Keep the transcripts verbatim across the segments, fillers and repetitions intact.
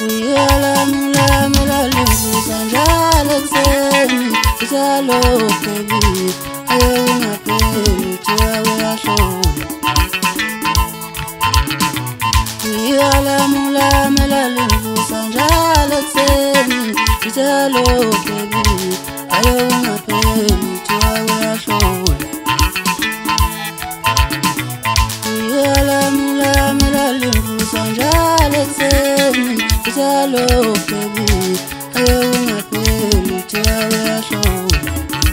Uyalamulamulalumvusa njalo ekuseni njalo baby ayo ungapheli thiwa uyahlula Uyalamulamulalumvusa njalo ekuseni njalo baby ayo ungapheli thiwa uyahlula Uyalamulamulalumvusa njalo ekuseni njalo baby ayo ungapheli thiwa uyahlula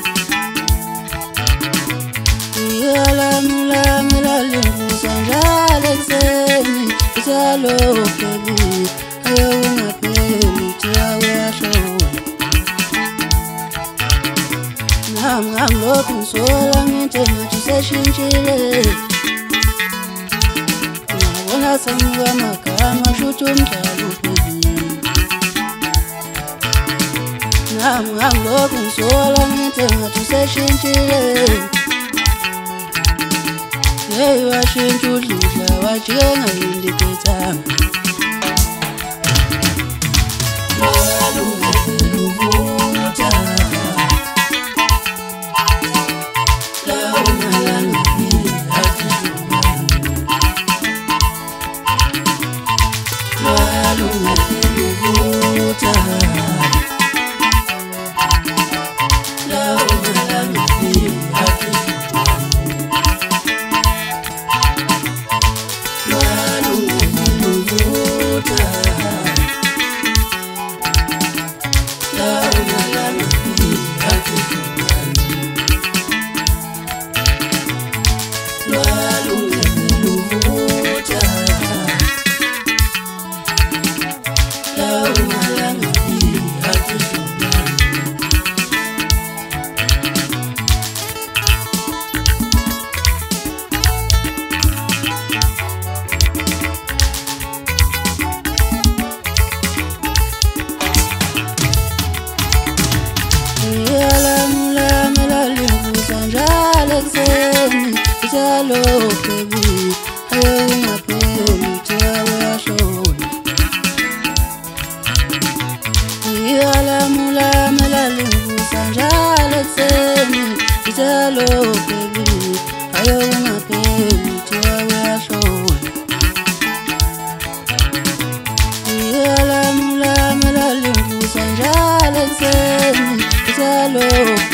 Uyalamulamulalumvusa njalo ekuseni njalo baby ayo ungapheli thiwa uyahlula Ngam ngam lokhu ngisola ngithi ngathi seshintshile Ngabona sengiwa amagama shuthi umdlalo uphelile Ngam ngam lokhu ngisola ngithi ngathi seshintshile Hey washintsha udludla wajenga indikethanga Njalo baby ayo ungapheli thiwa uyahlula Uyalamulamulalumvusa njalo ekuseni njalo baby ayo ungapheli thiwa uyahlula Uyalamulamulalumvusa njalo ekuseni njalo